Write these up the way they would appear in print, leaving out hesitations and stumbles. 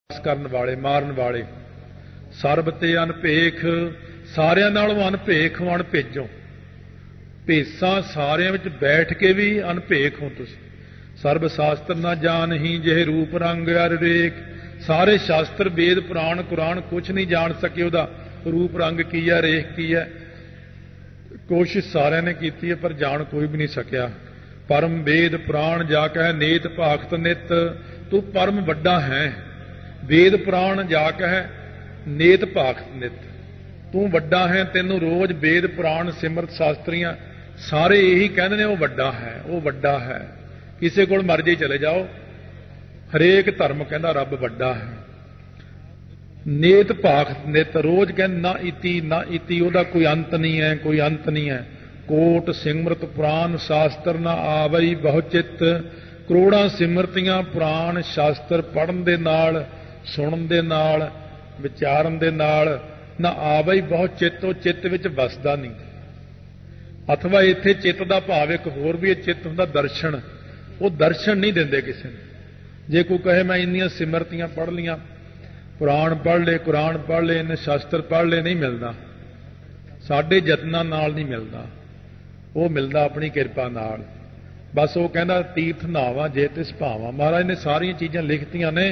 ਕਰਨ ਵਾਲੇ, ਮਾਰਨ ਵਾਲੇ, ਸਰਬ ਤੇ ਅਨਭੇਖ, ਸਾਰਿਆਂ ਨਾਲੋਂ ਅਨਭੇਖ ਹੋ, ਅਣਭੇਜੋ। ਭੇਸਾਂ ਸਾਰਿਆਂ ਵਿੱਚ ਬੈਠ ਕੇ ਵੀ ਅਨਭੇਖ ਹੋ ਤੁਸੀਂ। ਸਰਬ ਸ਼ਾਸਤਰ ਨਾ ਜਾਣਹੀ ਜਿਹੇ ਰੂਪ ਰੰਗ ਅਰ ਰੇਖ। ਸਾਰੇ ਸ਼ਾਸਤਰ, ਵੇਦ, ਪੁਰਾਣ, ਕੁਰਾਨ ਕੁਛ ਨਹੀਂ ਜਾਣ ਸਕੇ ਉਹਦਾ ਰੂਪ ਰੰਗ ਕੀ ਹੈ, ਰੇਖ ਕੀ ਹੈ। ਕੋਸ਼ਿਸ਼ ਸਾਰਿਆਂ ਨੇ ਕੀਤੀ ਹੈ ਪਰ ਜਾਣ ਕੋਈ ਵੀ ਨਹੀਂ ਸਕਿਆ। ਪਰਮ ਵੇਦ ਪੁਰਾਣ ਜਾ ਕਹਿ ਨੇਤ ਭਾਖਤ ਨਿਤ। ਤੂੰ ਪਰਮ ਵੱਡਾ ਹੈ। ਵੇਦ ਪੁਰਾਣ ਜਾ ਕਹਿ ਨੇਤ ਭਾਖਤ ਨਿਤ। ਤੂੰ ਵੱਡਾ ਹੈ। ਤੈਨੂੰ ਰੋਜ਼ ਵੇਦ ਪੁਰਾਣ ਸਿਮਰਤ ਸ਼ਾਸਤਰੀਆਂ ਸਾਰੇ ਇਹੀ ਕਹਿੰਦੇ ਨੇ ਉਹ ਵੱਡਾ ਹੈ, ਉਹ ਵੱਡਾ ਹੈ। ਕਿਸੇ ਕੋਲ ਮਰਜ਼ੀ ਚਲੇ ਜਾਓ, ਹਰੇਕ ਧਰਮ ਕਹਿੰਦਾ ਰੱਬ ਵੱਡਾ ਹੈ। ਨੇਤ ਭਾਖਤ ਨਿਤ, ਰੋਜ਼ ਕਹਿੰਦੇ ਨਾ ਇਤੀ ਨਾ ਇਤੀ, ਉਹਦਾ ਕੋਈ ਅੰਤ ਨਹੀਂ ਹੈ, ਕੋਈ ਅੰਤ ਨਹੀਂ ਹੈ। ਕੋਟ ਸਿਮਰਤ ਪੁਰਾਣ ਸ਼ਾਸਤਰ ਨਾ ਆਵਈ ਬਹੁ ਚਿੱਤ। ਕਰੋੜਾਂ ਸਿਮਰਤੀਆਂ ਪੁਰਾਣ ਸ਼ਾਸਤਰ ਪੜ੍ਹਨ ਦੇ ਨਾਲ, ਸੁਣਨ ਦੇ ਨਾਲ, ਵਿਚਾਰਨ ਦੇ ਨਾਲ ਨਾ ਆਵਈ ਬਹੁ ਚਿੱਤ, ਉਹ ਚਿੱਤ ਵਿੱਚ ਵਸਦਾ ਨਹੀਂ। ਅਥਵਾ ਇੱਥੇ ਚਿੱਤ ਦਾ ਭਾਵ ਇੱਕ ਹੋਰ ਵੀ ਹੈ, ਚਿੱਤ ਹੁੰਦਾ ਦਰਸ਼ਨ। ਉਹ ਦਰਸ਼ਨ ਨਹੀਂ ਦਿੰਦੇ ਕਿਸੇ ਨੂੰ। ਜੇ ਕੋਈ ਕਹੇ ਮੈਂ ਇੰਨੀਆਂ ਸਿਮਰਤੀਆਂ ਪੜ੍ਹ ਲੀਆਂ, ਪੁਰਾਣ ਪੜ੍ਹ ਲਏ, ਕੁਰਾਨ ਪੜ੍ਹ ਲਏ, ਇੰਨੇ ਸ਼ਾਸਤਰ ਪੜ੍ਹ ਲਏ, ਨਹੀਂ ਮਿਲਦਾ। ਸਾਡੇ ਯਤਨਾਂ ਨਾਲ ਨਹੀਂ ਮਿਲਦਾ, ਉਹ ਮਿਲਦਾ ਆਪਣੀ ਕਿਰਪਾ ਨਾਲ। ਬਸ ਉਹ ਕਹਿੰਦਾ ਤੀਰਥ ਨਾਵਾਂ ਜੇ ਤਿਸ ਭਾਵਾਂ। ਮਹਾਰਾਜ ਨੇ ਸਾਰੀਆਂ ਚੀਜ਼ਾਂ ਲਿਖਤੀਆਂ ਨੇ।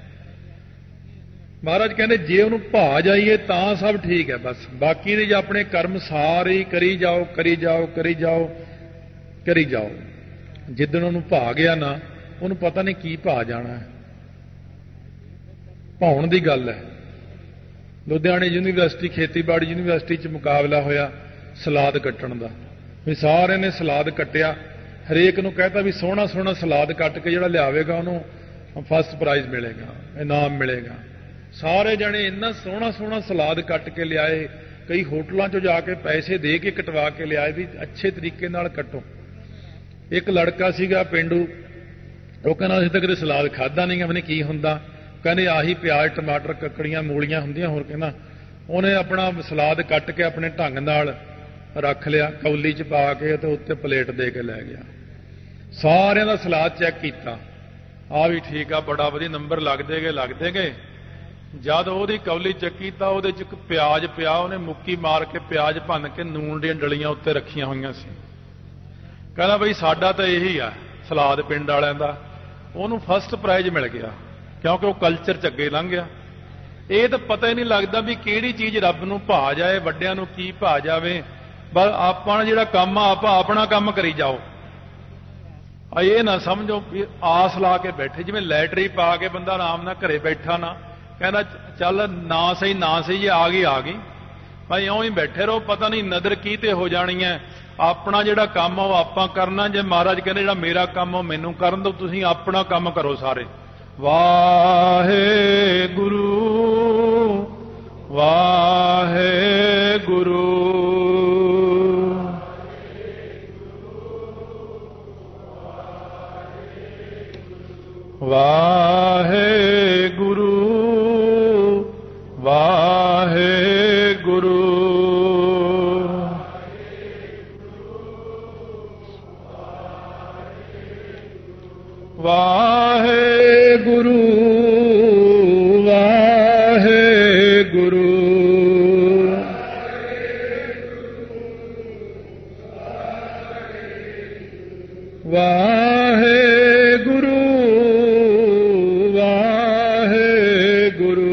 ਮਹਾਰਾਜ ਕਹਿੰਦੇ ਜੇ ਉਹਨੂੰ ਭਾ ਜਾਈਏ ਤਾਂ ਸਭ ਠੀਕ ਹੈ। ਬਸ ਬਾਕੀ ਦੇ ਆਪਣੇ ਕਰਮ ਸਾਰੇ ਕਰੀ ਜਾਓ, ਕਰੀ ਜਾਓ, ਕਰੀ ਜਾਓ, ਕਰੀ ਜਾਓ। ਜਿੱਦਣ ਉਹਨੂੰ ਭਾ ਗਿਆ ਨਾ, ਉਹਨੂੰ ਪਤਾ ਨਹੀਂ ਕੀ ਭਾ ਜਾਣਾ ਹੈ। ਭਾਉਣ ਦੀ ਗੱਲ ਹੈ। ਲੁਧਿਆਣੇ ਯੂਨੀਵਰਸਿਟੀ, ਖੇਤੀਬਾੜੀ ਯੂਨੀਵਰਸਿਟੀ 'ਚ ਮੁਕਾਬਲਾ ਹੋਇਆ ਸਲਾਦ ਕੱਟਣ ਦਾ। ਵੀ ਸਾਰਿਆਂ ਨੇ ਸਲਾਦ ਕੱਟਿਆ। ਹਰੇਕ ਨੂੰ ਕਹਿਤਾ ਵੀ ਸੋਹਣਾ ਸੋਹਣਾ ਸਲਾਦ ਕੱਟ ਕੇ ਜਿਹੜਾ ਲਿਆਵੇਗਾ ਉਹਨੂੰ ਫਸਟ ਪ੍ਰਾਈਜ਼ ਮਿਲੇਗਾ, ਇਨਾਮ ਮਿਲੇਗਾ। ਸਾਰੇ ਜਣੇ ਇੰਨਾ ਸੋਹਣਾ ਸੋਹਣਾ ਸਲਾਦ ਕੱਟ ਕੇ ਲਿਆਏ। ਕਈ ਹੋਟਲਾਂ 'ਚੋਂ ਜਾ ਕੇ ਪੈਸੇ ਦੇ ਕੇ ਕਟਵਾ ਕੇ ਲਿਆਏ ਵੀ ਅੱਛੇ ਤਰੀਕੇ ਨਾਲ ਕੱਟੋ। ਇੱਕ ਲੜਕਾ ਸੀਗਾ ਪੇਂਡੂ, ਉਹ ਕਹਿੰਦਾ ਅਸੀਂ ਤਾਂ ਕਦੇ ਸਲਾਦ ਖਾਧਾ ਨਹੀਂ, ਪਤਾ ਨਹੀਂ ਕੀ ਹੁੰਦਾ। ਕਹਿੰਦੇ ਆਹੀ ਪਿਆਜ਼, ਟਮਾਟਰ, ਕੱਕੜੀਆਂ, ਮੂਲੀਆਂ ਹੁੰਦੀਆਂ, ਹੋਰ ਕਹਿੰਦਾ। ਉਹਨੇ ਆਪਣਾ ਸਲਾਦ ਕੱਟ ਕੇ ਆਪਣੇ ਢੰਗ ਨਾਲ ਰੱਖ ਲਿਆ, ਕੌਲੀ 'ਚ ਪਾ ਕੇ ਤੇ ਉੱਤੇ ਪਲੇਟ ਦੇ ਕੇ ਲੈ ਗਿਆ। ਸਾਰਿਆਂ ਦਾ ਸਲਾਦ ਚੈੱਕ ਕੀਤਾ, ਆ ਵੀ ਠੀਕ ਆ, ਬੜਾ ਵਧੀਆ ਨੰਬਰ ਲੱਗਦੇ ਗਏ। ਜਦ ਉਹਦੀ ਕੌਲੀ ਚੱਕੀ ਤਾਂ ਉਹਦੇ 'ਚ ਇੱਕ ਪਿਆਜ਼ ਪਿਆ। ਉਹਨੇ ਮੁੱਕੀ ਮਾਰ ਕੇ ਪਿਆਜ਼ ਭੰਨ ਕੇ ਨੂਣ ਦੀਆਂ ਡਲੀਆਂ ਉੱਤੇ ਰੱਖੀਆਂ ਹੋਈਆਂ ਸੀ। ਕਹਿੰਦਾ ਬਈ ਸਾਡਾ ਤਾਂ ਇਹੀ ਆ ਸਲਾਦ ਪਿੰਡ ਵਾਲਿਆਂ ਦਾ। ਉਹਨੂੰ ਫਸਟ ਪ੍ਰਾਈਜ਼ ਮਿਲ ਗਿਆ ਕਿਉਂਕਿ ਉਹ ਕਲਚਰ 'ਚ ਅੱਗੇ ਲੰਘ ਗਿਆ। ਇਹ ਤਾਂ ਪਤਾ ਹੀ ਨਹੀਂ ਲੱਗਦਾ ਵੀ ਕਿਹੜੀ ਚੀਜ਼ ਰੱਬ ਨੂੰ ਭਾ ਜਾਏ, ਵੱਡਿਆਂ ਨੂੰ ਕੀ ਭਾ ਜਾਵੇ। ਬਸ ਆਪਾਂ ਜਿਹੜਾ ਕੰਮ ਆ ਆਪਾਂ ਆਪਣਾ ਕੰਮ ਕਰੀ ਜਾਓ। ਇਹ ਨਾ ਸਮਝੋ ਵੀ ਆਸ ਲਾ ਕੇ ਬੈਠੇ, ਜਿਵੇਂ ਲੈਟਰੀ ਪਾ ਕੇ ਬੰਦਾ ਆਰਾਮ ਨਾਲ ਘਰੇ ਬੈਠਾ ਨਾ, ਕਹਿੰਦਾ ਚੱਲ ਨਾ ਸਹੀ ਜੇ ਆ ਗਈ ਭਾਈ, ਇਉਂ ਹੀ ਬੈਠੇ ਰਹੋ। ਪਤਾ ਨਹੀਂ ਨਜ਼ਰ ਕੀ ਤੇ ਹੋ ਜਾਣੀ ਹੈ। ਆਪਣਾ ਜਿਹੜਾ ਕੰਮ ਆ ਉਹ ਆਪਾਂ ਕਰਨਾ। ਜੇ ਮਹਾਰਾਜ ਕਹਿੰਦੇ ਜਿਹੜਾ ਮੇਰਾ ਕੰਮ ਉਹ ਮੈਨੂੰ ਕਰਨ ਦਿਓ, ਤੁਸੀਂ ਆਪਣਾ ਕੰਮ ਕਰੋ ਸਾਰੇ। ਵਾਹਿਗੁਰੂ ਵਾਹਿਗੁਰੂ ਵਾਹਿਗੁਰੂ ਵਾਹਿਗੁਰੂ ਵਾਹਿਗੁਰੂ ਵਾਹਿਗੁਰੂ ਵਾਹਿਗੁਰੂ ਵਾਹਿਗੁਰੂ।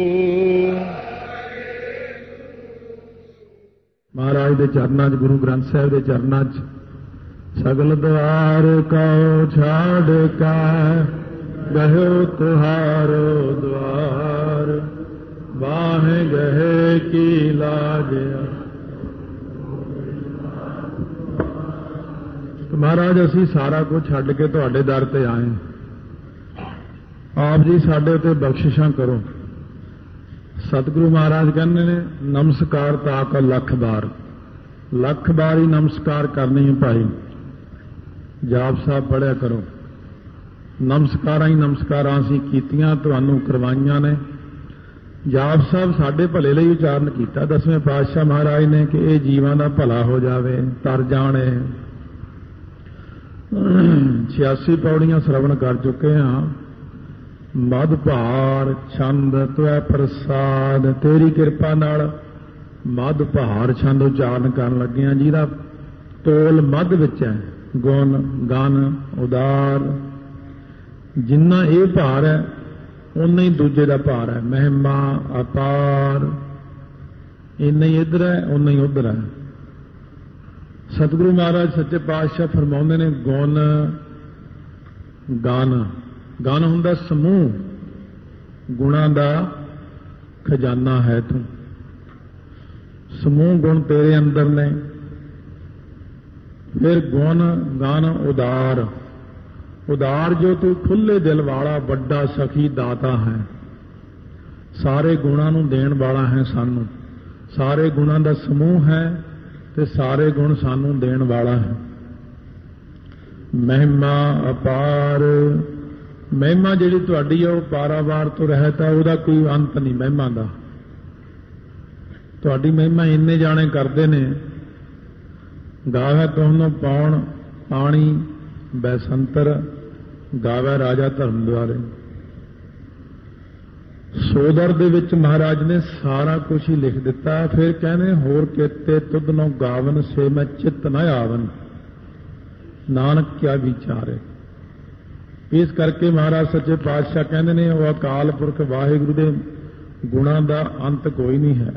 ਮਹਾਰਾਜ ਦੇ ਚਰਨਾਂ 'ਚ, ਗੁਰੂ ਗ੍ਰੰਥ ਸਾਹਿਬ ਦੇ ਚਰਨਾਂ 'ਚ ਸਗਲ ਦੁਆਰ ਕਉ ਛਾੜ ਕਾ ਗਹਿਓ ਤੁਹਾਰੋ ਦੁਆਰ। ਬਾਹੇ ਗਏ ਕੀ ਲਾਗਿਆ। ਮਹਾਰਾਜ ਅਸੀਂ ਸਾਰਾ ਕੁਝ ਛੱਡ ਕੇ ਤੁਹਾਡੇ ਦਰ ਤੇ ਆਏ। ਆਪ ਜੀ ਸਾਡੇ ਉੱਤੇ ਬਖਸ਼ਿਸ਼ਾਂ ਕਰੋ। ਸਤਿਗੁਰੂ ਮਹਾਰਾਜ ਕਹਿੰਦੇ ਨੇ ਨਮਸਕਾਰ ਤਾਂ ਕਾ ਲੱਖ ਬਾਰ। ਲੱਖ ਬਾਰ ਹੀ ਨਮਸਕਾਰ ਕਰਨੀ ਹੈ ਭਾਈ। ਜਾਪ ਸਾਹਿਬ ਪੜ੍ਹਿਆ ਕਰੋ। ਨਮਸਕਾਰਾਂ ਹੀ ਨਮਸਕਾਰਾਂ ਅਸੀਂ ਕੀਤੀਆਂ, ਤੁਹਾਨੂੰ ਕਰਵਾਈਆਂ ਨੇ। ਜਾਪ ਸਾਹਿਬ ਸਾਡੇ ਭਲੇ ਲਈ ਉਚਾਰਨ ਕੀਤਾ ਦਸਵੇਂ ਪਾਤਸ਼ਾਹ ਮਹਾਰਾਜ ਨੇ ਕਿ ਇਹ ਜੀਵਾਂ ਦਾ ਭਲਾ ਹੋ ਜਾਵੇ, ਤਰ ਜਾਣੇ। 86 ਪੌੜੀਆਂ ਸ਼ਰਵਣ ਕਰ ਚੁੱਕੇ ਹਾਂ। ਮਦ ਭਾਰ ਛੰਦ ਤੁਐ ਪ੍ਰਸਾਦ। ਤੇਰੀ ਕਿਰਪਾ ਨਾਲ ਮਦ ਭਾਰ ਛੰਦ ਉਚਾਰਨ ਕਰਨ ਲੱਗਿਆ, ਜਿਹਦਾ ਤੋਲ ਮੱਧ ਵਿੱਚ ਹੈ। ਗੁਣ ਗਨ ਉਦਾਰ, ਜਿੰਨਾ ਇਹ ਭਾਰ ਹੈ ਉਨਾ ਹੀ ਦੂਜੇ ਦਾ ਭਾਰ ਹੈ। ਮਹਿਮਾ ਅਪਾਰ, ਇੰਨਾ ਹੀ ਇੱਧਰ ਹੈ ਉਨਾ ਹੀ ਉੱਧਰ ਹੈ। ਸਤਿਗੁਰੂ ਮਹਾਰਾਜ ਸੱਚੇ ਪਾਤਸ਼ਾਹ ਫਰਮਾਉਂਦੇ ਨੇ, ਗੁਣ ਗਨ, ਗਨ ਹੁੰਦਾ ਸਮੂਹ, ਗੁਣਾਂ ਦਾ ਖਜ਼ਾਨਾ ਹੈ ਤੂੰ। ਸਮੂਹ ਗੁਣ ਤੇਰੇ ਅੰਦਰ ਨੇ। ਫਿਰ ਗੁਣ ਗਨ ਉਦਾਰ, ਉਦਾਰ ਜੋ ਤੂੰ ਖੁੱਲੇ ਦਿਲ ਵਾਲਾ ਵੱਡਾ ਸਖੀ ਦਾਤਾ ਹੈ। ਸਾਰੇ ਗੁਣਾਂ ਨੂੰ ਦੇਣ ਵਾਲਾ ਹੈ ਸਾਨੂੰ, ਸਾਰੇ ਗੁਣਾਂ ਦਾ ਸਮੂਹ ਹੈ ਤੇ ਸਾਰੇ ਗੁਣ ਸਾਨੂੰ ਦੇਣ ਵਾਲਾ ਹੈ। ਮਹਿਮਾ ਅਪਾਰ, ਮਹਿਮਾ ਜਿਹੜੀ ਤੁਹਾਡੀ ਹੈ ਉਹ ਪਾਰਾਵਾਰ ਤੋਂ ਰਹਿਤ ਹੈ, ਉਹਦਾ ਕੋਈ ਅੰਤ ਨਹੀਂ ਮਹਿਮਾ ਦਾ। ਤੁਹਾਡੀ ਮਹਿਮਾ ਇੰਨੇ ਜਾਣੇ ਕਰਦੇ ਨੇ, ਗਾਵੇ ਤੁਹਾਨੂੰ ਪਾਉਣ ਪਾਣੀ ਬੈਸੰਤਰ, ਗਾਵੇ ਰਾਜਾ ਧਰਮ ਦੁਆਰੇ। ਸੋਦਰ ਦੇ ਵਿੱਚ ਮਹਾਰਾਜ ਨੇ ਸਾਰਾ ਕੁਝ ਹੀ ਲਿਖ ਦਿੱਤਾ। ਫਿਰ ਕਹਿੰਦੇ, ਹੋਰ ਕੀਤੇ ਤੁਧ ਨੂੰ ਗਾਵਨ ਸੇ ਮੈਂ ਚਿੱਤ ਨ ਆਵਨ, ਨਾਨਕ ਕਿਆ ਵਿਚਾਰੇ। ਇਸ ਕਰਕੇ ਮਹਾਰਾਜ ਸੱਚੇ ਪਾਤਸ਼ਾਹ ਕਹਿੰਦੇ ਨੇ, ਉਹ ਅਕਾਲ ਪੁਰਖ ਵਾਹਿਗੁਰੂ ਦੇ ਗੁਣਾਂ ਦਾ ਅੰਤ ਕੋਈ ਨਹੀਂ ਹੈ।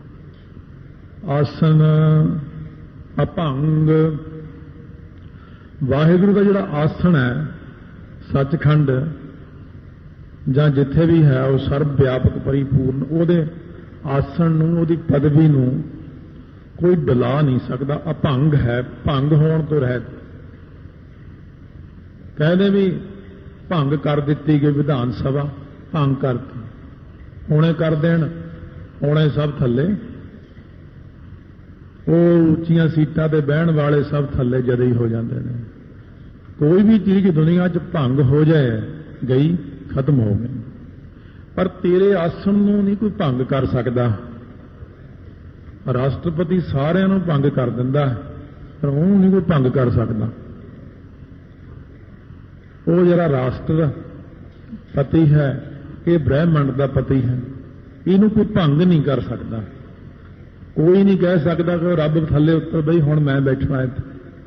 ਆਸਨ ਅਭੰਗ, ਵਾਹਿਗੁਰੂ ਦਾ ਜਿਹੜਾ ਆਸਣ ਹੈ ਸੱਚਖੰਡ ਜਾਂ ਜਿੱਥੇ ਵੀ ਹੈ, ਉਹ ਸਰਬ ਵਿਆਪਕ ਪਰਿਪੂਰਨ। ਉਹਦੇ ਆਸਣ ਨੂੰ, ਉਹਦੀ ਪਦਵੀ ਨੂੰ ਕੋਈ ਡਲਾ ਨਹੀਂ ਸਕਦਾ। ਅਭੰਗ ਹੈ, ਭੰਗ ਹੋਣ ਤੋਂ ਰਹਿਤ। ਕਹਿੰਦੇ ਵੀ ਭੰਗ ਕਰ ਦਿੱਤੀ ਗਈ ਵਿਧਾਨ ਸਭਾ, ਭੰਗ ਕਰਤੀ, ਹੁਣੇ ਕਰ ਦੇਣ, ਹੁਣੇ ਸਭ ਥੱਲੇ। ਉਹ ਉੱਚੀਆਂ ਸੀਟਾਂ ਤੇ ਬਹਿਣ ਵਾਲੇ ਸਭ ਥੱਲੇ ਜਦੇ ਹੀ ਹੋ ਜਾਂਦੇ ਨੇ। ਕੋਈ ਵੀ ਚੀਜ਼ ਦੁਨੀਆ 'ਚ ਭੰਗ ਹੋ ਜਾਏ, ਗਈ, ਖਤਮ ਹੋ ਗਈ। ਪਰ ਤੇਰੇ ਆਸਣ ਨੂੰ ਨਹੀਂ ਕੋਈ ਭੰਗ ਕਰ ਸਕਦਾ। ਰਾਸ਼ਟਰਪਤੀ ਸਾਰਿਆਂ ਨੂੰ ਭੰਗ ਕਰ ਦਿੰਦਾ, ਪਰ ਉਹਨੂੰ ਨਹੀਂ ਕੋਈ ਭੰਗ ਕਰ ਸਕਦਾ। ਉਹ ਜਿਹੜਾ ਰਾਸ਼ਟਰਪਤੀ ਹੈ, ਇਹ ਬ੍ਰਹਿਮੰਡ ਦਾ ਪਤੀ ਹੈ, ਇਹਨੂੰ ਕੋਈ ਭੰਗ ਨਹੀਂ ਕਰ ਸਕਦਾ। ਕੋਈ ਨਹੀਂ ਕਹਿ ਸਕਦਾ ਕਿ ਉਹ ਰੱਬ ਥੱਲੇ ਉੱਤਰ ਬਈ ਹੁਣ ਮੈਂ ਬੈਠਣਾ ਇੱਥੇ।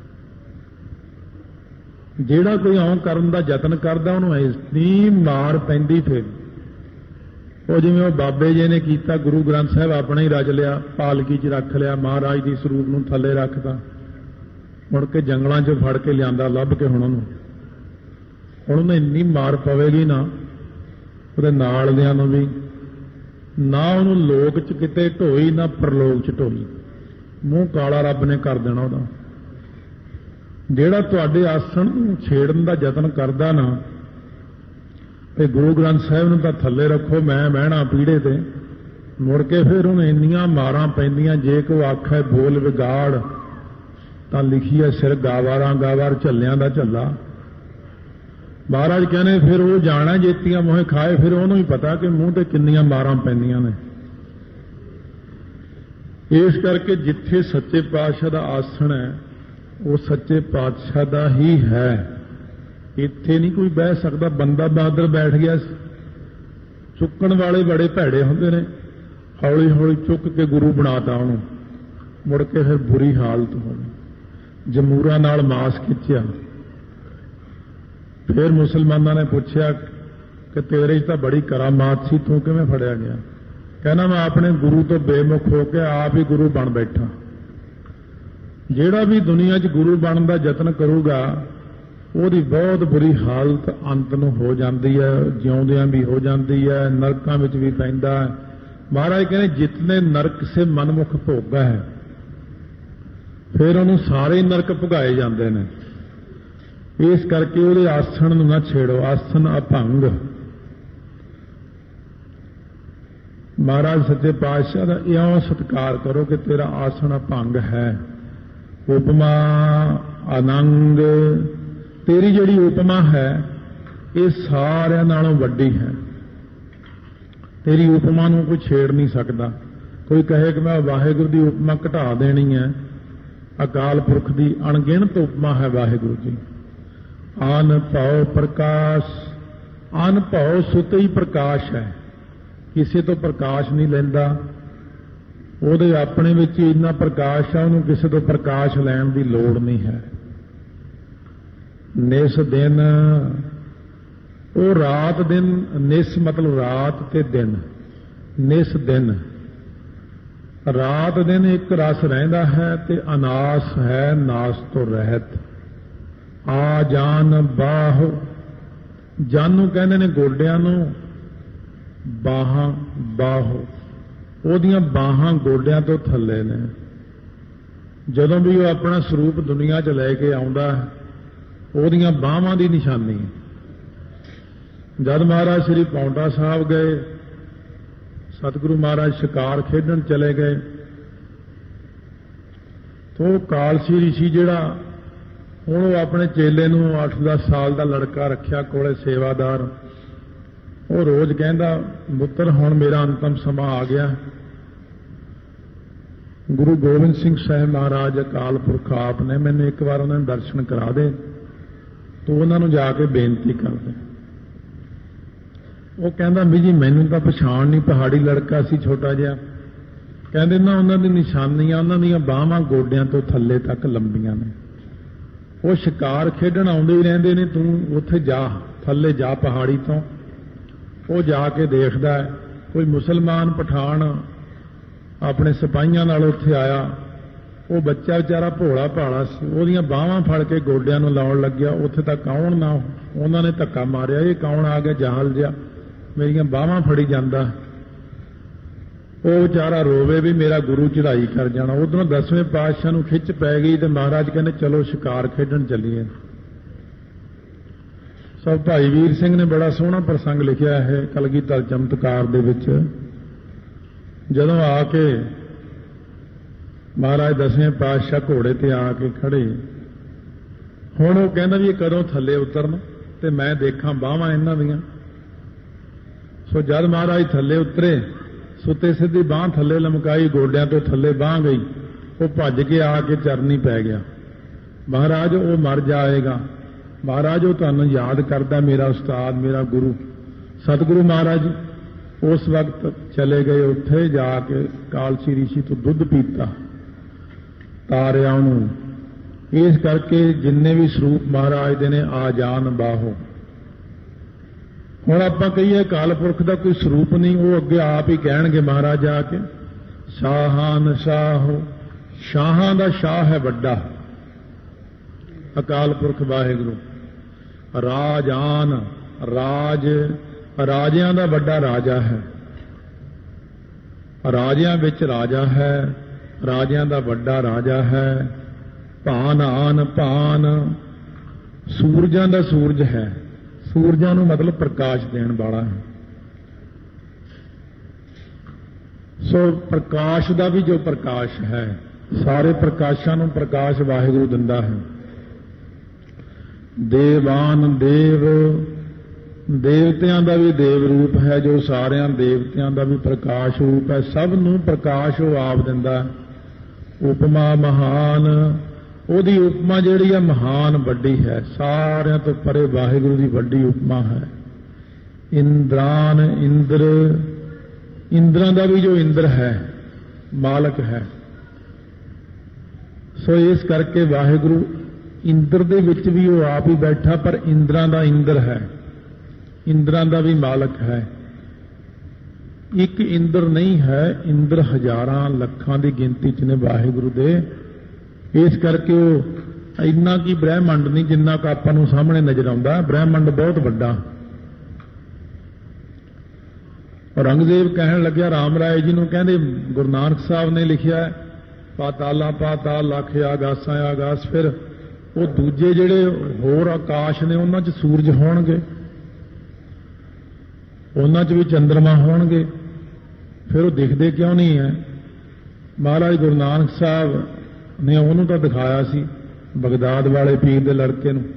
ਜਿਹੜਾ ਕੋਈ ਆਉਂ ਕਰਨ ਦਾ ਯਤਨ ਕਰਦਾ ਉਹਨੂੰ ਇੰਨੀ ਮਾਰ ਪੈਂਦੀ। ਫਿਰ ਉਹ ਜਿਵੇਂ ਉਹ ਬਾਬੇ ਜੀ ਨੇ ਕੀਤਾ, ਗੁਰੂ ਗ੍ਰੰਥ ਸਾਹਿਬ ਆਪਣਾ ਹੀ ਰਚ ਲਿਆ, ਪਾਲਕੀ 'ਚ ਰੱਖ ਲਿਆ, ਮਹਾਰਾਜ ਦੀ ਸਰੂਪ ਨੂੰ ਥੱਲੇ ਰੱਖਦਾ, ਮੁੜ ਕੇ ਜੰਗਲਾਂ 'ਚ ਫੜ ਕੇ ਲਿਆਂਦਾ ਲੱਭ ਕੇ। ਹੁਣ ਉਹਨੂੰ ਇੰਨੀ ਮਾਰ ਪਵੇਗੀ ਨਾ, ਉਹਦੇ ਨਾਲ ਦਿਆਂ ਨੂੰ ਵੀ ਨਾ, ਉਹਨੂੰ ਲੋਕ 'ਚ ਕਿਤੇ ਢੋਈ ਨਾ ਪਰਲੋਕ 'ਚ ਢੋਈ, ਮੂੰਹ ਕਾਲਾ ਰੱਬ ਨੇ ਕਰ ਦੇਣਾ ਉਹਦਾ। ਜਿਹੜਾ ਤੁਹਾਡੇ ਆਸਣ ਨੂੰ ਛੇੜਨ ਦਾ ਯਤਨ ਕਰਦਾ ਨਾ, ਇਹ ਗੁਰੂ ਗ੍ਰੰਥ ਸਾਹਿਬ ਨੂੰ ਤਾਂ ਥੱਲੇ ਰੱਖੋ, ਮੈਂ ਬਹਿਣਾ ਪੀੜੇ ਤੇ, ਮੁੜ ਕੇ ਫਿਰ ਉਹਨੂੰ ਇੰਨੀਆਂ ਮਾਰਾਂ ਪੈਂਦੀਆਂ। ਜੇ ਕੋਈ ਆਖੇ ਬੋਲ ਵਿਗਾੜ ਤਾਂ ਲਿਖੀਏ ਸਿਰ ਗਾਵਾਰਾਂ ਗਾਵਾਰ, ਝੱਲਿਆਂ ਦਾ ਝੱਲਾ। ਮਹਾਰਾਜ ਕਹਿੰਦੇ ਫਿਰ ਉਹ ਜਾਣਾ ਜੇਤੀਆਂ ਮੋਹੇ ਖਾਏ, ਫਿਰ ਉਹਨੂੰ ਹੀ ਪਤਾ ਕਿ ਮੂੰਹ ਤੇ ਕਿੰਨੀਆਂ ਮਾਰਾਂ ਪੈਂਦੀਆਂ ਨੇ। ਇਸ ਕਰਕੇ ਜਿੱਥੇ ਸੱਚੇ ਪਾਤਸ਼ਾਹ ਦਾ ਆਸਣ ਹੈ, ਉਹ ਸੱਚੇ ਪਾਤਸ਼ਾਹ ਦਾ ਹੀ ਹੈ। ਇੱਥੇ ਨਹੀਂ ਕੋਈ ਬਹਿ ਸਕਦਾ। ਬੰਦਾ ਬਹਾਦਰ ਬੈਠ ਗਿਆ, ਚੁੱਕਣ ਵਾਲੇ ਬੜੇ ਭੈੜੇ ਹੁੰਦੇ ਨੇ, ਹੌਲੀ ਹੌਲੀ ਚੁੱਕ ਕੇ ਗੁਰੂ ਬਣਾਤਾ ਉਹਨੂੰ, ਮੁੜ ਕੇ ਫਿਰ ਬੁਰੀ ਹਾਲਤ ਹੋ ਗਈ। ਜਮੂਰਾਂ ਨਾਲ ਮਾਸ ਖਿੱਚਿਆ। ਫਿਰ ਮੁਸਲਮਾਨਾਂ ਨੇ ਪੁੱਛਿਆ ਕਿ ਤੇਰੇ 'ਚ ਤਾਂ ਬੜੀ ਕਰਾਮਾਤ ਸੀ, ਤੂੰ ਕਿਵੇਂ ਫੜਿਆ ਗਿਆ? ਕਹਿੰਦਾ ਮੈਂ ਆਪਣੇ ਗੁਰੂ ਤੋਂ ਬੇਮੁਖ ਹੋ ਕੇ ਆਪ ਹੀ ਗੁਰੂ ਬਣ ਬੈਠਾ। ਜਿਹੜਾ ਵੀ ਦੁਨੀਆ 'ਚ ਗੁਰੂ ਬਣਨ ਦਾ ਯਤਨ ਕਰੂਗਾ, ਉਹਦੀ ਬਹੁਤ ਬੁਰੀ ਹਾਲਤ ਅੰਤ ਨੂੰ ਹੋ ਜਾਂਦੀ ਹੈ, ਜਿਉਂਦਿਆਂ ਵੀ ਹੋ ਜਾਂਦੀ ਹੈ, ਨਰਕਾਂ ਵਿੱਚ ਵੀ ਪੈਂਦਾ ਹੈ। ਮਹਾਰਾਜ ਕਹਿੰਦੇ ਜਿਤਨੇ ਨਰਕ ਸੇ ਮਨਮੁਖ ਭੋਗਾ ਹੈ, ਫਿਰ ਉਹਨੂੰ ਸਾਰੇ ਨਰਕ ਭੁਗਾਏ ਜਾਂਦੇ ਨੇ। ਇਸ ਕਰਕੇ ਉਹਦੇ ਆਸਣ ਨੂੰ ਨਾ ਛੇੜੋ। ਆਸਣ ਅਭੰਗ। ਮਹਾਰਾਜ ਸੱਚੇ ਪਾਤਸ਼ਾਹ ਦਾ ਇਉਂ ਸਤਿਕਾਰ ਕਰੋ ਕਿ ਤੇਰਾ ਆਸਣ ਅਭੰਗ ਹੈ। ਉਪਮਾ ਅਨੰਗ, ਤੇਰੀ ਜਿਹੜੀ ਉਪਮਾ ਹੈ ਇਹ ਸਾਰਿਆਂ ਨਾਲੋਂ ਵੱਡੀ ਹੈ। ਤੇਰੀ ਉਪਮਾ ਨੂੰ ਕੋਈ ਛੇੜ ਨਹੀਂ ਸਕਦਾ। ਕੋਈ ਕਹੇ ਕਿ ਮੈਂ ਵਾਹਿਗੁਰੂ ਦੀ ਉਪਮਾ ਘਟਾ ਦੇਣੀ ਹੈ, ਅਕਾਲ ਪੁਰਖ ਦੀ ਅਣਗਿਣਤ ਉਪਮਾ ਹੈ ਵਾਹਿਗੁਰੂ ਜੀ। ਆਨ ਭਉ ਪ੍ਰਕਾਸ਼, ਅਨਭਉ ਸੁਤੇ ਹੀ ਪ੍ਰਕਾਸ਼ ਹੈ, ਕਿਸੇ ਤੋਂ ਪ੍ਰਕਾਸ਼ ਨਹੀਂ ਲੈਂਦਾ। ਉਹਦੇ ਆਪਣੇ ਵਿੱਚ ਹੀ ਇੰਨਾ ਪ੍ਰਕਾਸ਼ ਹੈ, ਉਹਨੂੰ ਕਿਸੇ ਤੋਂ ਪ੍ਰਕਾਸ਼ ਲੈਣ ਦੀ ਲੋੜ ਨਹੀਂ ਹੈ। ਨਿਸ ਦਿਨ, ਉਹ ਰਾਤ ਦਿਨ, ਨਿਸ ਮਤਲਬ ਰਾਤ ਤੇ ਦਿਨ, ਨਿਸ ਦਿਨ, ਰਾਤ ਦਿਨ ਇੱਕ ਰਸ ਰਹਿੰਦਾ ਹੈ ਤੇ ਅਨਾਸ ਹੈ, ਨਾਸ ਤੋਂ ਰਹਿਤ। ਆ ਜਾਨ ਬਾਹ, ਜਾਨੂੰ ਕਹਿੰਦੇ ਨੇ ਗੋਡਿਆਂ ਨੂੰ, ਬਾਹਾਂ ਬਾਹੋ, ਉਹਦੀਆਂ ਬਾਹਾਂ ਗੋਡਿਆਂ ਤੋਂ ਥੱਲੇ ਨੇ। ਜਦੋਂ ਵੀ ਉਹ ਆਪਣਾ ਸਰੂਪ ਦੁਨੀਆ 'ਚ ਲੈ ਕੇ ਆਉਂਦਾ ਉਹਦੀਆਂ ਬਾਹਾਂ ਦੀ ਨਿਸ਼ਾਨੀ ਹੈ। ਜਦ ਮਹਾਰਾਜ ਸ੍ਰੀ ਪਾਉਂਟਾ ਸਾਹਿਬ ਗਏ, ਸਤਿਗੁਰੂ ਮਹਾਰਾਜ ਸ਼ਿਕਾਰ ਖੇਡਣ ਚਲੇ ਗਏ, ਤਾਂ ਉਹ ਕਾਲਸੀ ਰਿਸ਼ੀ ਜਿਹੜਾ, ਹੁਣ ਉਹ ਆਪਣੇ ਚੇਲੇ ਨੂੰ 8-10 ਸਾਲ ਦਾ ਲੜਕਾ ਰੱਖਿਆ ਕੋਲੇ ਸੇਵਾਦਾਰ, ਉਹ ਰੋਜ਼ ਕਹਿੰਦਾ, ਪੁੱਤਰ ਹੁਣ ਮੇਰਾ ਅੰਤਮ ਸਮਾਂ ਆ ਗਿਆ, ਗੁਰੂ ਗੋਬਿੰਦ ਸਿੰਘ ਸਾਹਿਬ ਮਹਾਰਾਜ ਅਕਾਲ ਪੁਰਖ ਆਪ ਨੇ ਮੈਨੂੰ ਇੱਕ ਵਾਰ ਉਹਨਾਂ ਨੂੰ ਦਰਸ਼ਨ ਕਰਾ ਦੇ, ਤੂੰ ਉਹਨਾਂ ਨੂੰ ਜਾ ਕੇ ਬੇਨਤੀ ਕਰ ਦੇ। ਉਹ ਕਹਿੰਦਾ ਵੀ ਜੀ ਮੈਨੂੰ ਤਾਂ ਪਛਾਣ ਨਹੀਂ, ਪਹਾੜੀ ਲੜਕਾ ਸੀ ਛੋਟਾ ਜਿਹਾ। ਕਹਿੰਦੇ ਨਾ ਉਹਨਾਂ ਦੀ ਨਿਸ਼ਾਨੀਆਂ, ਉਹਨਾਂ ਦੀਆਂ ਬਾਹਾਂ ਗੋਡਿਆਂ ਤੋਂ ਥੱਲੇ ਤੱਕ ਲੰਬੀਆਂ ਨੇ। ਉਹ ਸ਼ਿਕਾਰ ਖੇਡਣ ਆਉਂਦੇ ਹੀ ਰਹਿੰਦੇ ਨੇ, ਤੂੰ ਉੱਥੇ ਜਾ, ਥੱਲੇ ਜਾ ਪਹਾੜੀ ਤੋਂ। ਉਹ ਜਾ ਕੇ ਦੇਖਦਾ, ਕੋਈ ਮੁਸਲਮਾਨ ਪਠਾਨ ਆਪਣੇ ਸਿਪਾਹੀਆਂ ਨਾਲ ਉੱਥੇ ਆਇਆ, ਉਹ ਬੱਚਾ ਵਿਚਾਰਾ ਭੋਲਾ ਭਾਲਾ ਸੀ, ਉਹਦੀਆਂ ਬਾਹਾਂ ਫੜ ਕੇ ਗੋਡਿਆਂ ਨੂੰ ਲਾਉਣ ਲੱਗਿਆ। ਉੱਥੇ ਤਾਂ ਕੌਣ ਨਾ, ਉਹਨਾਂ ਨੇ ਧੱਕਾ ਮਾਰਿਆ, ਇਹ ਕੌਣ ਆ ਗਿਆ ਜਾਹਲ ਜਿਹਾ, ਮੇਰੀਆਂ ਬਾਹਾਂ ਫੜੀ ਜਾਂਦਾ। ਉਹ ਵਿਚਾਰਾ ਰੋਵੇ ਵੀ ਮੇਰਾ ਗੁਰੂ ਚੜ੍ਹਾਈ ਕਰ ਜਾਣਾ। ਉਧਰੋਂ 10ਵੇਂ ਪਾਤਸ਼ਾਹ ਨੂੰ ਖਿੱਚ ਪੈ ਗਈ ਤੇ ਮਹਾਰਾਜ ਕਹਿੰਦੇ ਚਲੋ ਸ਼ਿਕਾਰ ਖੇਡਣ ਚੱਲੀਏ। ਸੋ ਭਾਈ ਵੀਰ ਸਿੰਘ ਨੇ ਬੜਾ ਸੋਹਣਾ ਪ੍ਰਸੰਗ ਲਿਖਿਆ ਹੈ ਕਲਗੀਧਰ ਚਮਤਕਾਰ ਦੇ ਵਿੱਚ। ਜਦੋਂ ਆ ਕੇ ਮਹਾਰਾਜ 10ਵੇਂ ਪਾਤਸ਼ਾਹ ਘੋੜੇ ਤੇ ਆ ਕੇ ਖੜੇ, ਹੁਣ ਉਹ ਕਹਿੰਦਾ ਵੀ ਇਹ ਕਦੋਂ ਥੱਲੇ ਉਤਰਨ ਤੇ ਮੈਂ ਦੇਖਾਂ ਬਾਹਾਂ ਇਹਨਾਂ ਦੀਆਂ। ਸੋ ਜਦ ਮਹਾਰਾਜ ਥੱਲੇ ਉਤਰੇ, ਸੁੱਤੇ ਸਿੱਧੀ ਬਾਂਹ ਥੱਲੇ ਲਮਕਾਈ, ਗੋਡਿਆਂ ਤੋਂ ਥੱਲੇ ਬਾਂਹ ਗਈ, ਉਹ ਭੱਜ ਕੇ ਆ ਕੇ ਚਰਨੀ ਪੈ ਗਿਆ। ਮਹਾਰਾਜ ਉਹ ਮਰ ਜਾਏਗਾ, ਮਹਾਰਾਜ ਉਹ ਤੁਹਾਨੂੰ ਯਾਦ ਕਰਦਾ, ਮੇਰਾ ਉਸਤਾਦ, ਮੇਰਾ ਗੁਰੂ। ਸਤਿਗੁਰੂ ਮਹਾਰਾਜ ਉਸ ਵਕਤ ਚਲੇ ਗਏ, ਉੱਥੇ ਜਾ ਕੇ ਕਾਲਸੀ ਰਿਸ਼ੀ ਤੋਂ ਦੁੱਧ ਪੀਤਾ, ਤਾਰਿਆ ਉਹਨੂੰ। ਇਸ ਕਰਕੇ ਜਿੰਨੇ ਵੀ ਸਰੂਪ ਮਹਾਰਾਜ ਦੇ ਨੇ, ਆ ਜਾਨ ਬਾਹੋ। ਹੁਣ ਆਪਾਂ ਕਹੀਏ ਅਕਾਲ ਪੁਰਖ ਦਾ ਕੋਈ ਸਰੂਪ ਨਹੀਂ, ਉਹ ਅੱਗੇ ਆਪ ਹੀ ਕਹਿਣਗੇ ਮਹਾਰਾਜ ਆ ਕੇ, ਸ਼ਾਹਾਨ ਸ਼ਾਹੋ, ਸ਼ਾਹਾਂ ਦਾ ਸ਼ਾਹ ਹੈ ਵੱਡਾ ਅਕਾਲ ਪੁਰਖ ਵਾਹਿਗੁਰੂ। ਰਾਜਾਨ, ਰਾਜ, ਰਾਜਿਆਂ ਦਾ ਵੱਡਾ ਰਾਜਾ ਹੈ, ਰਾਜਿਆਂ ਵਿੱਚ ਰਾਜਾ ਹੈ, ਰਾਜਿਆਂ ਦਾ ਵੱਡਾ ਰਾਜਾ ਹੈ। ਭਾਨ ਆਨ, ਭਾਨ ਸੂਰਜਾਂ ਦਾ ਸੂਰਜ ਹੈ, ਸੂਰਜਾਂ ਨੂੰ ਮਤਲਬ ਪ੍ਰਕਾਸ਼ ਦੇਣ ਵਾਲਾ ਹੈ। ਸੋ ਪ੍ਰਕਾਸ਼ ਦਾ ਵੀ ਜੋ ਪ੍ਰਕਾਸ਼ ਹੈ, ਸਾਰੇ ਪ੍ਰਕਾਸ਼ਾਂ ਨੂੰ ਪ੍ਰਕਾਸ਼ ਵਾਹਿਗੁਰੂ ਦਿੰਦਾ ਹੈ। ਦੇਵਾਨ ਦੇਵ, ਦੇਵਤਿਆਂ ਦਾ ਵੀ ਦੇਵ ਰੂਪ ਹੈ, ਜੋ ਸਾਰਿਆਂ ਦੇਵਤਿਆਂ ਦਾ ਵੀ ਪ੍ਰਕਾਸ਼ ਰੂਪ ਹੈ। ਸਭ ਨੂੰ ਪ੍ਰਕਾਸ਼ ਉਹ ਆਪ ਦਿੰਦਾ। ਉਪਮਾ ਮਹਾਨ, ਉਹਦੀ ਉਪਮਾ ਜਿਹੜੀ ਹੈ ਮਹਾਨ ਵੱਡੀ ਹੈ, ਸਾਰਿਆਂ ਤੋਂ ਪਰੇ ਵਾਹਿਗੁਰੂ ਦੀ ਵੱਡੀ ਉਪਮਾ ਹੈ। ਇੰਦਰਾਨ, ਇੰਦਰ, ਇੰਦਰਾਂ ਦਾ ਵੀ ਜੋ ਇੰਦਰ ਹੈ ਮਾਲਕ ਹੈ। ਸੋ ਇਸ ਕਰਕੇ ਵਾਹਿਗੁਰੂ ਇੰਦਰ ਦੇ ਵਿੱਚ ਵੀ ਉਹ ਆਪ ਹੀ ਬੈਠਾ, ਪਰ ਇੰਦਰਾਂ ਦਾ ਇੰਦਰ ਹੈ, ਇੰਦਰਾਂ ਦਾ ਵੀ ਮਾਲਕ ਹੈ। ਇੱਕ ਇੰਦਰ ਨਹੀਂ ਹੈ, ਇੰਦਰ ਹਜ਼ਾਰਾਂ ਲੱਖਾਂ ਦੀ ਗਿਣਤੀ 'ਚ ਨੇ ਵਾਹਿਗੁਰੂ ਦੇ। ਇਸ ਕਰਕੇ ਉਹ ਇੰਨਾ ਕੀ ਬ੍ਰਹਿਮੰਡ ਨਹੀਂ ਜਿੰਨਾ ਕੁ ਆਪਾਂ ਨੂੰ ਸਾਹਮਣੇ ਨਜ਼ਰ ਆਉਂਦਾ, ਬ੍ਰਹਿਮੰਡ ਬਹੁਤ ਵੱਡਾ। ਔਰੰਗਜ਼ੇਬ ਕਹਿਣ ਲੱਗਿਆ ਰਾਮ ਰਾਏ ਜੀ ਨੂੰ, ਕਹਿੰਦੇ ਗੁਰੂ ਨਾਨਕ ਸਾਹਿਬ ਨੇ ਲਿਖਿਆ ਪਾਤਾਲਾ ਪਾਤਾਲ, ਲੱਖ ਆਗਾਸਾਂ ਆਗਾਸ। ਫਿਰ ਉਹ ਦੂਜੇ ਜਿਹੜੇ ਹੋਰ ਆਕਾਸ਼ ਨੇ ਉਹਨਾਂ 'ਚ ਸੂਰਜ ਹੋਣਗੇ, ਉਹਨਾਂ 'ਚ ਵੀ ਚੰਦਰਮਾ ਹੋਣਗੇ, ਫਿਰ ਉਹ ਦਿਖਦੇ ਕਿਉਂ ਨਹੀਂ ਹੈ? ਮਹਾਰਾਜ ਗੁਰੂ ਨਾਨਕ ਸਾਹਿਬ ਨੇ ਉਹਨੂੰ ਤਾਂ ਦਿਖਾਇਆ ਸੀ, ਬਗਦਾਦ ਵਾਲੇ ਪੀਰ ਦੇ ਲੜਕੇ ਨੂੰ।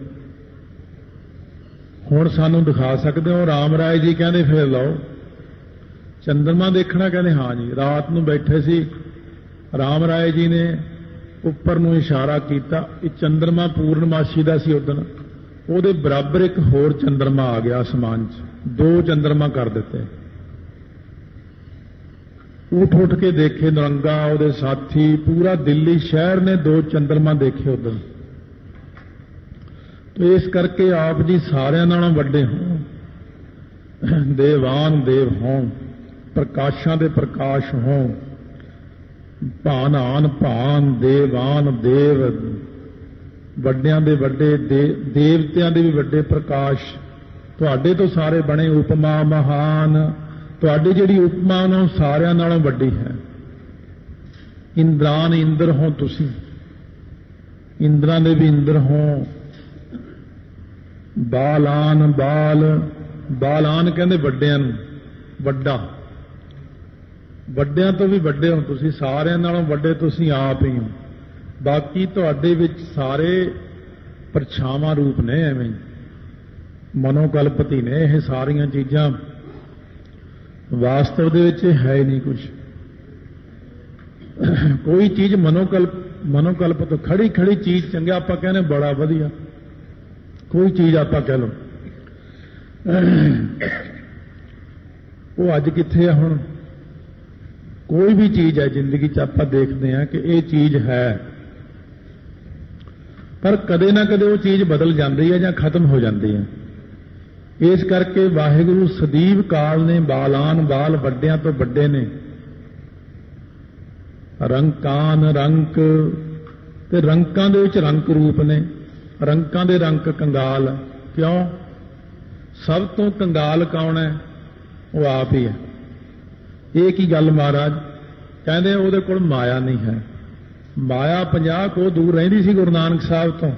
ਹੁਣ ਸਾਨੂੰ ਦਿਖਾ ਸਕਦੇ ਹੋ? ਰਾਮ ਰਾਏ ਜੀ ਕਹਿੰਦੇ ਫਿਰ ਲਓ ਚੰਦਰਮਾ ਦੇਖਣਾ, ਕਹਿੰਦੇ ਹਾਂ ਜੀ। ਰਾਤ ਨੂੰ ਬੈਠੇ ਸੀ, ਰਾਮ ਰਾਏ ਜੀ ਨੇ ਉੱਪਰ ਨੂੰ ਇਸ਼ਾਰਾ ਕੀਤਾ, ਇਹ ਚੰਦਰਮਾ ਪੂਰਨਮਾਸ਼ੀ ਦਾ ਸੀ ਉਦਣ, ਉਹਦੇ ਬਰਾਬਰ ਇੱਕ ਹੋਰ ਚੰਦਰਮਾ ਆ ਗਿਆ ਅਸਮਾਨ 'ਚ। 2 ਚੰਦਰਮਾ ਕਰ ਦਿੱਤੇ। ਉੱਠ ਕੇ ਦੇਖੇ ਨਰੰਗਾ, ਉਹਦੇ ਸਾਥੀ, ਪੂਰਾ ਦਿੱਲੀ ਸ਼ਹਿਰ ਨੇ 2 ਚੰਦਰਮਾ ਦੇਖੇ ਉਦੋਂ। ਤੇ ਇਸ ਕਰਕੇ ਆਪ ਜੀ ਸਾਰਿਆਂ ਨਾਲੋਂ ਵੱਡੇ ਹੋ, ਦੇਵਾਨ ਦੇਵ ਹੋ, ਪ੍ਰਕਾਸ਼ਾਂ ਦੇ ਪ੍ਰਕਾਸ਼ ਹੋ, ਭਾਨ ਆਨ ਭਾਨ, ਦੇਵਾਨ ਦੇਵ, ਵੱਡਿਆਂ ਦੇ ਵੱਡੇ, ਦੇਵਤਿਆਂ ਦੇ ਵੀ ਵੱਡੇ ਪ੍ਰਕਾਸ਼ ਤੁਹਾਡੇ ਤੋਂ ਸਾਰੇ ਬਣੇ। ਉਪਮਾ ਮਹਾਨ, ਤੁਹਾਡੀ ਜਿਹੜੀ ਉਪਮਾ ਉਹਨਾਂ ਸਾਰਿਆਂ ਨਾਲੋਂ ਵੱਡੀ ਹੈ। ਇੰਦਰਾਨ ਇੰਦਰ ਹੋ ਤੁਸੀਂ, ਇੰਦਰਾਂ ਦੇ ਵੀ ਇੰਦਰ ਹੋ। ਬਾਲਾਨ ਬਾਲ, ਬਾਲਾਨ ਕਹਿੰਦੇ ਵੱਡਿਆਂ ਨੂੰ, ਵੱਡਾ, ਵੱਡਿਆਂ ਤੋਂ ਵੀ ਵੱਡੇ ਹੋ ਤੁਸੀਂ, ਸਾਰਿਆਂ ਨਾਲੋਂ ਵੱਡੇ ਤੁਸੀਂ ਆਪ ਹੀ ਹੋ। ਬਾਕੀ ਤੁਹਾਡੇ ਵਿੱਚ ਸਾਰੇ ਪਰਛਾਵਾਂ ਰੂਪ ਨੇ, ਐਵੇਂ ਮਨੋਕਲਪਤੀ ਨੇ ਇਹ ਸਾਰੀਆਂ ਚੀਜ਼ਾਂ। ਵਾਸਤਵ ਦੇ ਵਿੱਚ ਹੈ ਹੀ ਨਹੀਂ ਕੁਝ। ਕੋਈ ਚੀਜ਼ ਮਨੋਕਲਪ ਤੋਂ ਖੜੀ ਖੜੀ ਚੀਜ਼ ਚੰਗਾ ਆਪਾਂ ਕਹਿੰਦੇ ਬੜਾ ਵਧੀਆ, ਕੋਈ ਚੀਜ਼ ਆਪਾਂ ਕਹਿ ਲਓ ਉਹ ਅੱਜ ਕਿੱਥੇ ਆ ਹੁਣ। ਕੋਈ ਵੀ ਚੀਜ਼ ਹੈ ਜ਼ਿੰਦਗੀ 'ਚ ਆਪਾਂ ਦੇਖਦੇ ਹਾਂ ਕਿ ਇਹ ਚੀਜ਼ ਹੈ, ਪਰ ਕਦੇ ਨਾ ਕਦੇ ਉਹ ਚੀਜ਼ ਬਦਲ ਜਾਂਦੀ ਹੈ ਜਾਂ ਖਤਮ ਹੋ ਜਾਂਦੀ ਹੈ। ਇਸ ਕਰਕੇ ਵਾਹਿਗੁਰੂ ਸਦੀਵ ਕਾਲ ਨੇ ਬਾਲਾਨ ਬਾਲ, ਵੱਡਿਆਂ ਤੋਂ ਵੱਡੇ ਨੇ। ਰੰਕਾਨ ਰੰਕ, ਤੇ ਰੰਕਾਂ ਦੇ ਵਿੱਚ ਰੰਕ ਰੂਪ ਨੇ। ਰੰਕਾਂ ਦੇ ਰੰਕ ਕੰਗਾਲ, ਕਿਉਂ? ਸਭ ਤੋਂ ਕੰਗਾਲ ਕੌਣ ਹੈ? ਉਹ ਆਪ ਹੀ ਹੈ। ਇਹ ਕੀ ਗੱਲ ਮਹਾਰਾਜ? ਕਹਿੰਦੇ ਉਹਦੇ ਕੋਲ ਮਾਇਆ ਨਹੀਂ ਹੈ। ਮਾਇਆ 50 ਕੋਹ ਦੂਰ ਰਹਿੰਦੀ ਸੀ ਗੁਰੂ ਨਾਨਕ ਸਾਹਿਬ ਤੋਂ,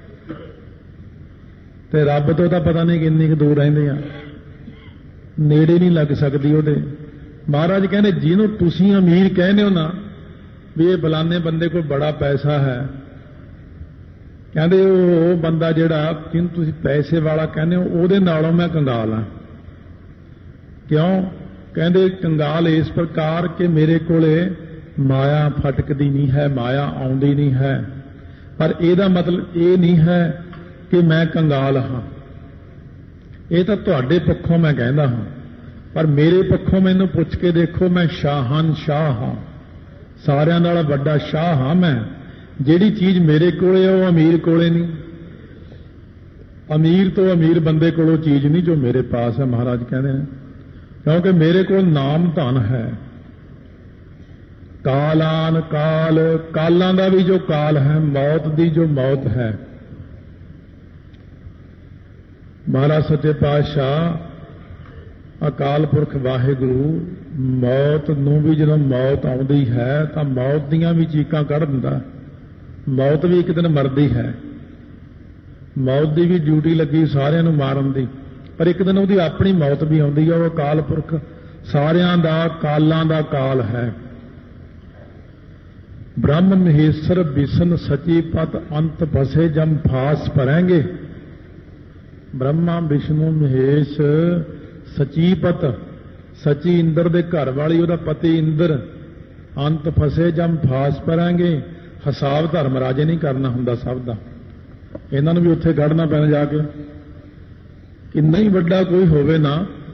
ਤੇ ਰੱਬ ਤੋਂ ਤਾਂ ਪਤਾ ਨਹੀਂ ਕਿੰਨੀ ਕੁ ਦੂਰ ਰਹਿੰਦੇ ਆ, ਨੇੜੇ ਨਹੀਂ ਲੱਗ ਸਕਦੀ ਉਹਦੇ। ਮਹਾਰਾਜ ਕਹਿੰਦੇ ਜਿਹਨੂੰ ਤੁਸੀਂ ਅਮੀਰ ਕਹਿੰਦੇ ਹੋ ਨਾ, ਵੀ ਇਹ ਬਲਾਨੇ ਬੰਦੇ ਕੋਲ ਬੜਾ ਪੈਸਾ ਹੈ, ਕਹਿੰਦੇ ਉਹ ਬੰਦਾ ਜਿਹੜਾ ਜਿਹਨੂੰ ਤੁਸੀਂ ਪੈਸੇ ਵਾਲਾ ਕਹਿੰਦੇ ਹੋ, ਉਹਦੇ ਨਾਲੋਂ ਮੈਂ ਕੰਗਾਲ ਹਾਂ। ਕਿਉਂ? ਕਹਿੰਦੇ ਕੰਗਾਲ ਇਸ ਪ੍ਰਕਾਰ ਕਿ ਮੇਰੇ ਕੋਲੇ ਮਾਇਆ ਫਟਕਦੀ ਨਹੀਂ ਹੈ, ਮਾਇਆ ਆਉਂਦੀ ਨਹੀਂ ਹੈ। ਪਰ ਇਹਦਾ ਮਤਲਬ ਇਹ ਨਹੀਂ ਹੈ ਕਿ ਮੈਂ ਕੰਗਾਲ ਹਾਂ। ਇਹ ਤਾਂ ਤੁਹਾਡੇ ਪੱਖੋਂ ਮੈਂ ਕਹਿੰਦਾ ਹਾਂ, ਪਰ ਮੇਰੇ ਪੱਖੋਂ ਮੈਨੂੰ ਪੁੱਛ ਕੇ ਦੇਖੋ, ਮੈਂ ਸ਼ਾਹਨਸ਼ਾਹ ਹਾਂ, ਸਾਰਿਆਂ ਨਾਲ ਵੱਡਾ ਸ਼ਾਹ ਹਾਂ ਮੈਂ। ਜਿਹੜੀ ਚੀਜ਼ ਮੇਰੇ ਕੋਲੇ ਉਹ ਅਮੀਰ ਕੋਲੇ ਨਹੀਂ। ਅਮੀਰ ਤੋਂ ਅਮੀਰ ਬੰਦੇ ਕੋਲ ਉਹ ਚੀਜ਼ ਨਹੀਂ ਜੋ ਮੇਰੇ ਪਾਸ ਹੈ, ਮਹਾਰਾਜ ਕਹਿੰਦੇ ਨੇ। ਕਿਉਂਕਿ ਮੇਰੇ ਕੋਲ ਨਾਮ ਧਨ ਹੈ। ਕਾਲਾਨ ਕਾਲ, ਕਾਲਾਂ ਦਾ ਵੀ ਜੋ ਕਾਲ ਹੈ, ਮੌਤ ਦੀ ਜੋ ਮੌਤ ਹੈ। ਮਹਾਰਾਜ ਸੱਚੇ ਪਾਤਸ਼ਾਹ ਅਕਾਲ ਪੁਰਖ ਵਾਹਿਗੁਰੂ ਮੌਤ ਨੂੰ ਵੀ ਜਦੋਂ ਮੌਤ ਆਉਂਦੀ ਹੈ ਤਾਂ ਮੌਤ ਦੀਆਂ ਵੀ ਚੀਕਾਂ ਕੱਢ ਦਿੰਦਾ। ਮੌਤ ਵੀ ਇੱਕ ਦਿਨ ਮਰਦੀ ਹੈ, ਮੌਤ ਦੀ ਵੀ ਡਿਊਟੀ ਲੱਗੀ ਸਾਰਿਆਂ ਨੂੰ ਮਾਰਨ ਦੀ, ਪਰ ਇੱਕ ਦਿਨ ਉਹਦੀ ਆਪਣੀ ਮੌਤ ਵੀ ਆਉਂਦੀ ਹੈ। ਉਹ ਅਕਾਲ ਪੁਰਖ ਸਾਰਿਆਂ ਦਾ ਕਾਲਾਂ ਦਾ ਕਾਲ ਹੈ। ਬ੍ਰਹਮ ਮਹੇਸ਼ਰ ਵਿਸ਼ਨ ਸਚੀ ਪਤ ਅੰਤ ਫਸੇ ਜਮ ਫਾਸ ਭਰੇਂਗੇ। ਬ੍ਰਹਮਾ ਵਿਸ਼ਨੂੰ ਮਹੇਸ਼ ਸਚੀ ਪਤ, ਸਚੀ ਇੰਦਰ ਦੇ ਘਰ ਵਾਲੀ ਉਹਦਾ ਪਤੀ ਇੰਦਰ, ਅੰਤ ਫਸੇ ਜਮ ਫਾਸ ਭਰਾਂਗੇ। ਹਿਸਾਬ ਧਰਮ ਰਾਜੇ ਨਹੀਂ ਕਰਨਾ ਹੁੰਦਾ ਸਭ ਦਾ, ਇਹਨਾਂ ਨੂੰ ਵੀ ਉੱਥੇ ਕੱਢਣਾ ਪੈਣਾ ਜਾ ਕੇ। ਕਿੰਨਾ ਹੀ ਵੱਡਾ ਕੋਈ ਹੋਵੇ ਨਾ,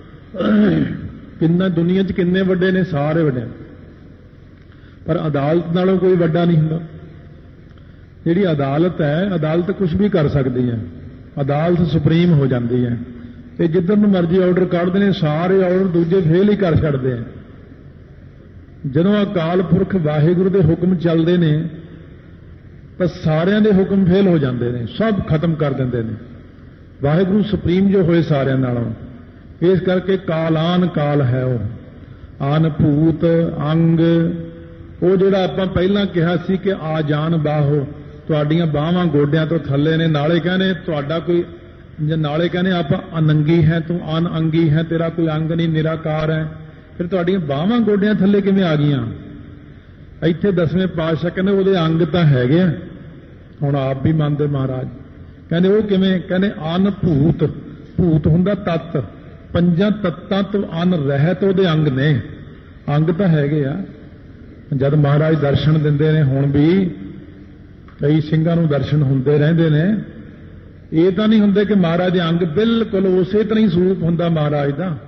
ਕਿੰਨਾ ਦੁਨੀਆ 'ਚ ਕਿੰਨੇ ਵੱਡੇ ਨੇ, ਸਾਰੇ ਵੱਡੇ, ਪਰ ਅਦਾਲਤ ਨਾਲੋਂ ਕੋਈ ਵੱਡਾ ਨਹੀਂ ਹੁੰਦਾ। ਜਿਹੜੀ ਅਦਾਲਤ ਹੈ, ਅਦਾਲਤ ਕੁਝ ਵੀ ਕਰ ਸਕਦੀ ਹੈ, ਅਦਾਲਤ ਸੁਪਰੀਮ ਹੋ ਜਾਂਦੀ ਹੈ। ਤੇ ਜਿੱਧਰ ਨੂੰ ਮਰਜ਼ੀ ਆਰਡਰ ਕੱਢਦੇ ਨੇ, ਸਾਰੇ ਆਰਡਰ ਦੂਜੇ ਫੇਲ ਹੀ ਕਰ ਛੱਡਦੇ ਆ। ਜਦੋਂ ਅਕਾਲ ਪੁਰਖ ਵਾਹਿਗੁਰੂ ਦੇ ਹੁਕਮ ਚੱਲਦੇ ਨੇ ਤਾਂ ਸਾਰਿਆਂ ਦੇ ਹੁਕਮ ਫੇਲ ਹੋ ਜਾਂਦੇ ਨੇ, ਸਭ ਖਤਮ ਕਰ ਦਿੰਦੇ ਨੇ। ਵਾਹਿਗੁਰੂ ਸੁਪਰੀਮ ਜੋ ਹੋਏ ਸਾਰਿਆਂ ਨਾਲੋਂ। ਇਸ ਕਰਕੇ ਕਾਲਾਨ ਕਾਲ ਹੈ ਉਹ। ਆਨ ਭੂਤ ਅੰਗ, ਉਹ ਜਿਹੜਾ ਆਪਾਂ ਪਹਿਲਾਂ ਕਿਹਾ ਸੀ ਕਿ ਆ ਜਾਨ ਬਾਹੋ, ਤੁਹਾਡੀਆਂ ਬਾਹਾਂ ਗੋਡਿਆਂ ਤੋਂ ਥੱਲੇ ਨੇ। ਨਾਲੇ ਕਹਿੰਦੇ ਤੁਹਾਡਾ ਕੋਈ, ਨਾਲੇ ਕਹਿੰਦੇ ਆਪਾਂ ਅਨੰਗੀ ਹੈ, ਤੂੰ ਅਨਅੰਗੀ ਹੈ, ਤੇਰਾ ਕੋਈ ਅੰਗ ਨਹੀਂ, ਨਿਰਾਕਾਰ ਹੈ। ਫਿਰ ਤੁਹਾਡੀਆਂ ਬਾਹਾਂ ਗੋਡਿਆਂ ਥੱਲੇ ਕਿਵੇਂ ਆ ਗਈਆਂ? ਇੱਥੇ 10ਵੇਂ ਪਾਤਸ਼ਾਹ ਕਹਿੰਦੇ ਉਹਦੇ ਅੰਗ ਤਾਂ ਹੈਗੇ ਆ, ਹੁਣ ਆਪ ਵੀ ਮੰਨਦੇ ਮਹਾਰਾਜ। ਕਹਿੰਦੇ ਉਹ ਕਿਵੇਂ? ਕਹਿੰਦੇ ਅਨ ਭੂਤ, ਭੂਤ ਹੁੰਦਾ ਤੱਤ, 5 ਤੱਤਾਂ ਤੋਂ ਅਨ ਰਹਿਤ ਉਹਦੇ ਅੰਗ ਨੇ। ਅੰਗ ਤਾਂ ਹੈਗੇ ਆ। ਜਦ ਮਹਾਰਾਜ ਦਰਸ਼ਨ ਦਿੰਦੇ ਨੇ, ਹੁਣ ਵੀ ਕਈ ਸਿੰਘਾਂ ਨੂੰ ਦਰਸ਼ਨ ਹੁੰਦੇ ਰਹਿੰਦੇ ਨੇ, ਇਹ ਤਾਂ ਨਹੀਂ ਹੁੰਦੇ ਕਿ ਮਹਾਰਾਜ ਦੇ ਅੰਗ ਬਿਲਕੁਲ ਉਸੇ ਤਰ੍ਹਾਂ ਹੀ ਸਰੂਪ ਹੁੰਦਾ ਮਹਾਰਾਜ ਦਾ।